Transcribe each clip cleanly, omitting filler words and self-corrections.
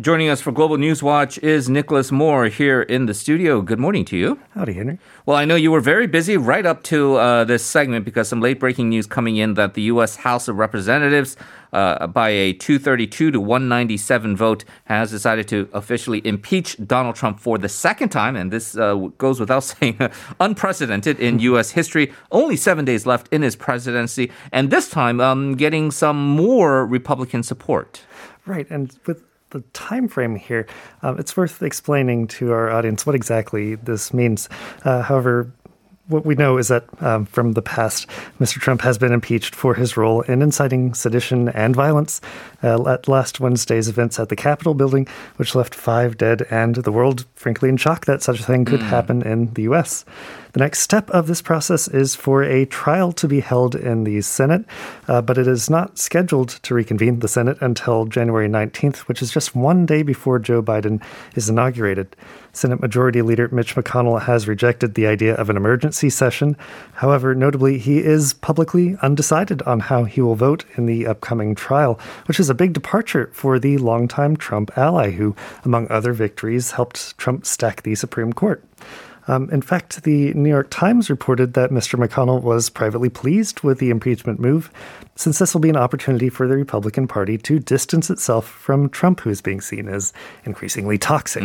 Joining us for Global News Watch is Nicholas Moore here in the studio. Good morning to you. Howdy, Henry. Well, I know you were very busy right up to this segment because some late-breaking news coming in that the U.S. House of Representatives, by a 232 to 197 vote, has decided to officially impeach Donald Trump for the second time. And this goes without saying, unprecedented in U.S. history. Only 7 days left in his presidency. And this time, getting some more Republican support. Right, and with the time frame here, it's worth explaining to our audience what exactly this means. However, what we know is that from the past, Mr. Trump has been impeached for his role in inciting sedition and violence at last Wednesday's events at the Capitol building, which left 5 dead and the world, frankly, in shock that such a thing could happen in the U.S. The next step of this process is for a trial to be held in the Senate, but it is not scheduled to reconvene the Senate until January 19th, which is just 1 day before Joe Biden is inaugurated. Senate Majority Leader Mitch McConnell has rejected the idea of an emergency session. However, notably, he is publicly undecided on how he will vote in the upcoming trial, which is a big departure for the longtime Trump ally who, among other victories, helped Trump stack the Supreme Court. In fact, the New York Times reported that Mr. McConnell was privately pleased with the impeachment move, since this will be an opportunity for the Republican Party to distance itself from Trump, who is being seen as increasingly toxic.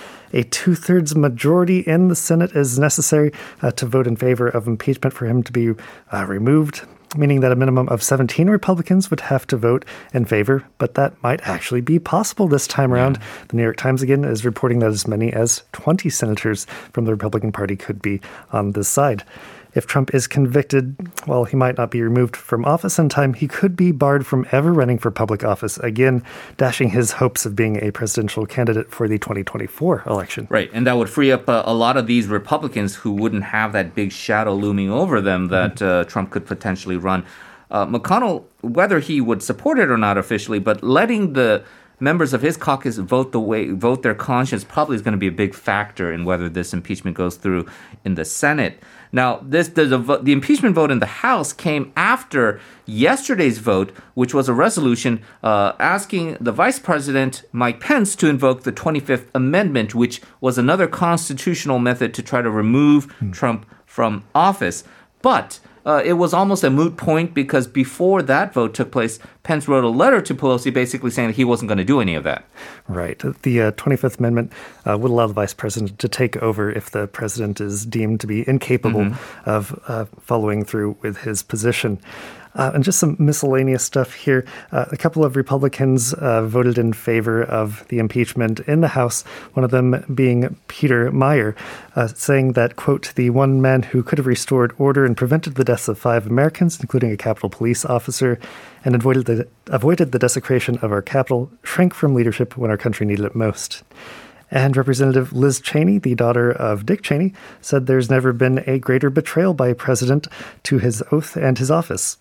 A 2/3 majority in the Senate is necessary to vote in favor of impeachment for him to be removed, meaning that a minimum of 17 Republicans would have to vote in favor, but that might actually be possible this time around. The New York Times, again, is reporting that as many as 20 senators from the Republican Party could be on this side. If Trump is convicted, while he might not be removed from office in time, he could be barred from ever running for public office again, dashing his hopes of being a presidential candidate for the 2024 election. Right, and that would free up a lot of these Republicans who wouldn't have that big shadow looming over them that Trump could potentially run. McConnell, whether he would support it or not officially, but letting the members of his caucus vote their conscience probably is going to be a big factor in whether this impeachment goes through in the Senate. Now, the impeachment vote in the House came after yesterday's vote, which was a resolution asking the Vice President, Mike Pence, to invoke the 25th Amendment, which was another constitutional method to try to remove Trump from office. But it was almost a moot point because before that vote took place, Pence wrote a letter to Pelosi basically saying that he wasn't going to do any of that. Right. The 25th Amendment would allow the vice president to take over if the president is deemed to be incapable of following through with his position. And just some miscellaneous stuff here. A couple of Republicans voted in favor of the impeachment in the House, one of them being Peter Meijer, saying that, quote, the one man who could have restored order and prevented the deaths of 5 Americans, including a Capitol Police officer, and avoided the desecration of our Capitol, shrank from leadership when our country needed it most. And Representative Liz Cheney, the daughter of Dick Cheney, said there's never been a greater betrayal by a president to his oath and his office.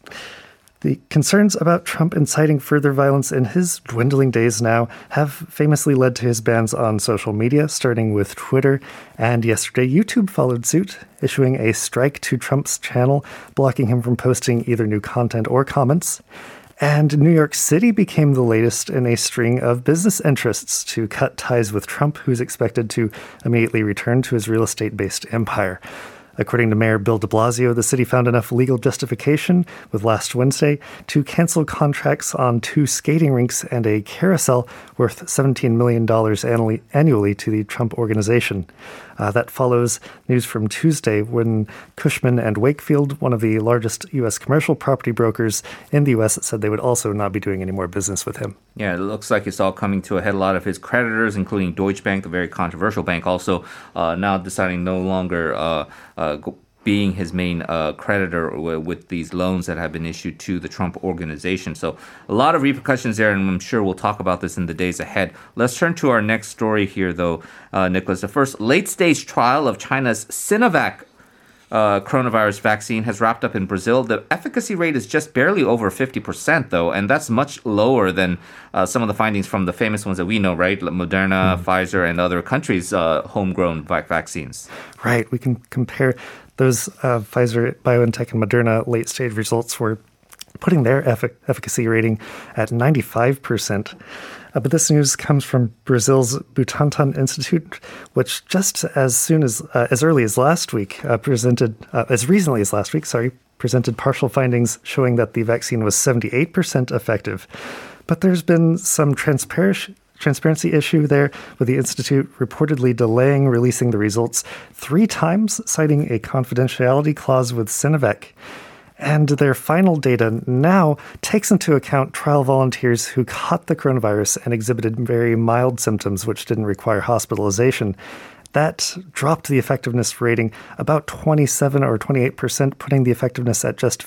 The concerns about Trump inciting further violence in his dwindling days now have famously led to his bans on social media, starting with Twitter. And yesterday, YouTube followed suit, issuing a strike to Trump's channel, blocking him from posting either new content or comments. And New York City became the latest in a string of business interests to cut ties with Trump, who's expected to immediately return to his real estate-based empire. According to Mayor Bill de Blasio, the city found enough legal justification with last Wednesday to cancel contracts on 2 skating rinks and a carousel worth $17 million annually to the Trump organization. That follows news from Tuesday when Cushman & Wakefield, one of the largest U.S. commercial property brokers in the U.S., said they would also not be doing any more business with him. Yeah, it looks like it's all coming to a head. A lot of his creditors, including Deutsche Bank, the very controversial bank, also now deciding no longer being his main creditor with these loans that have been issued to the Trump organization. So a lot of repercussions there, and I'm sure we'll talk about this in the days ahead. Let's turn to our next story here, though, Nicholas. The first late-stage trial of China's Sinovac coronavirus vaccine has wrapped up in Brazil. The efficacy rate is just barely over 50%, though, and that's much lower than some of the findings from the famous ones that we know, right? Like Moderna, Pfizer, and other countries' homegrown vaccines. Right. We can compare those Pfizer, BioNTech, and Moderna late-stage results were putting their efficacy rating at 95%. But this news comes from Brazil's Butantan Institute, which just as early as last week, as recently as last week, presented partial findings showing that the vaccine was 78% effective. But there's been some transparency issue there, with the Institute reportedly delaying releasing the results 3 times, citing a confidentiality clause with Sinovac. And their final data now takes into account trial volunteers who caught the coronavirus and exhibited very mild symptoms, which didn't require hospitalization. That dropped the effectiveness rating about 27 or 28%, putting the effectiveness at just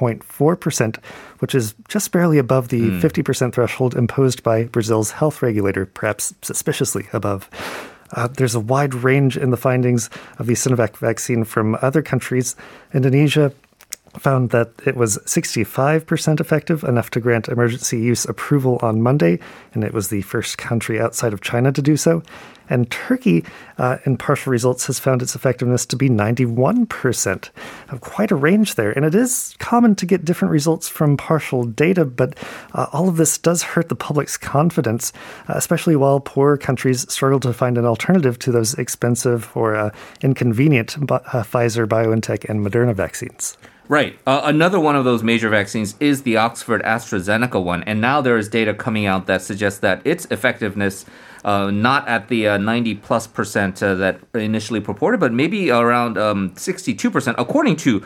50.4%, which is just barely above the 50% threshold imposed by Brazil's health regulator, perhaps suspiciously above. There's a wide range in the findings of the Sinovac vaccine from other countries. Indonesia found that it was 65% effective, enough to grant emergency use approval on Monday, and it was the first country outside of China to do so. And Turkey, in partial results, has found its effectiveness to be 91%. Quite a range there. And it is common to get different results from partial data, but all of this does hurt the public's confidence, especially while poor countries struggle to find an alternative to those expensive or inconvenient Pfizer, BioNTech, and Moderna vaccines. Right. Another one of those major vaccines is the Oxford AstraZeneca one. And now there is data coming out that suggests that its effectiveness, not at the 90+% that initially purported, but maybe around 62%, according to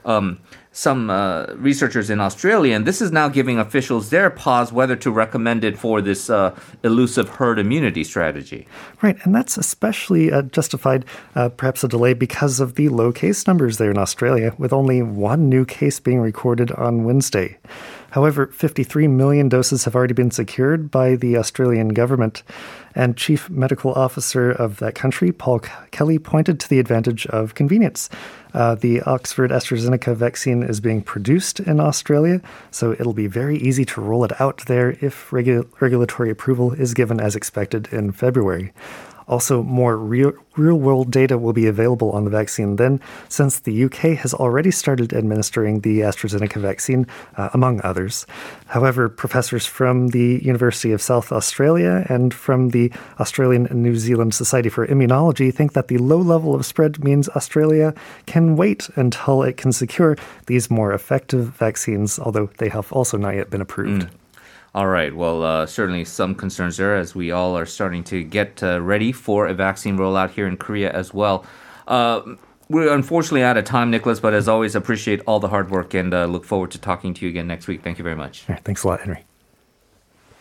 some researchers in Australia. And this is now giving officials their pause whether to recommend it for this elusive herd immunity strategy. Right, and that's especially justified, perhaps a delay, because of the low case numbers there in Australia, with only 1 new case being recorded on Wednesday. However, 53 million doses have already been secured by the Australian government, and Chief Medical Officer of that country, Paul Kelly, pointed to the advantage of convenience. The Oxford AstraZeneca vaccine is being produced in Australia, so it'll be very easy to roll it out there if regulatory approval is given as expected in February. Also, more real-world data will be available on the vaccine then, since the UK has already started administering the AstraZeneca vaccine, among others. However, professors from the University of South Australia and from the Australian and New Zealand Society for Immunology think that the low level of spread means Australia can wait until it can secure these more effective vaccines, although they have also not yet been approved. All right. Well, certainly some concerns there as we all are starting to get ready for a vaccine rollout here in Korea as well. We're unfortunately out of time, Nicholas, but as always, appreciate all the hard work and look forward to talking to you again next week. Thank you very much. All right, thanks a lot, Henry.